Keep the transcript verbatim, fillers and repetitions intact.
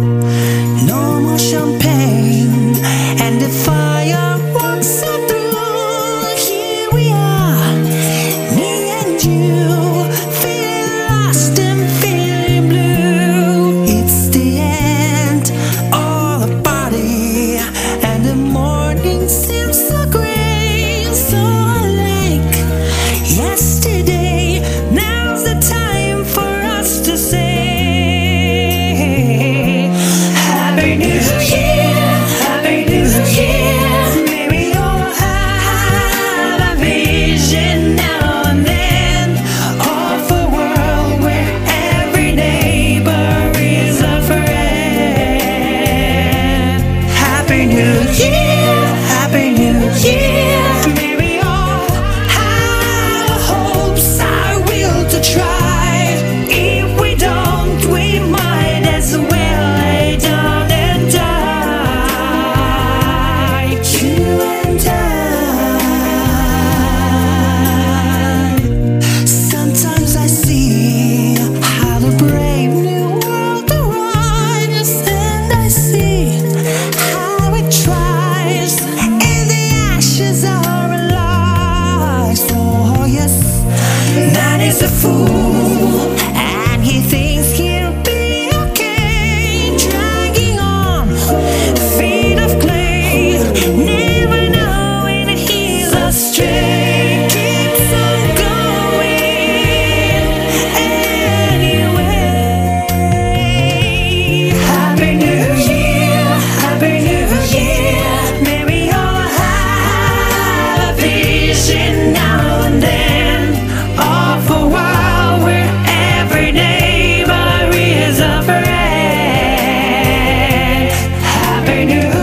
No more champagne and the fireworks are through. Here we are, me and you, feeling lost and feeling blue. It's the end, all a party, and the morning seems so gray, so like yesterday. Now's the time for us to say Happy New Year, Happy New Year. May we all have a vision now and then of a world where every neighbor is a friend. Happy New Year, Happy New Year. May we all have hopes, our will to try. If we don't, we might as well lay down and die. You and I. Sometimes I see how the brave new world arrives, and I see how it tries in the ashes of our lives. Oh yes, man is a fool, and he thinks he'll be okay, dragging on feet of clay, never knowing that he's astray. Keeps on going anyway. Happy New Year, Happy New Year. May we all have a vision now and then of a world where every neighbor is a friend. Happy New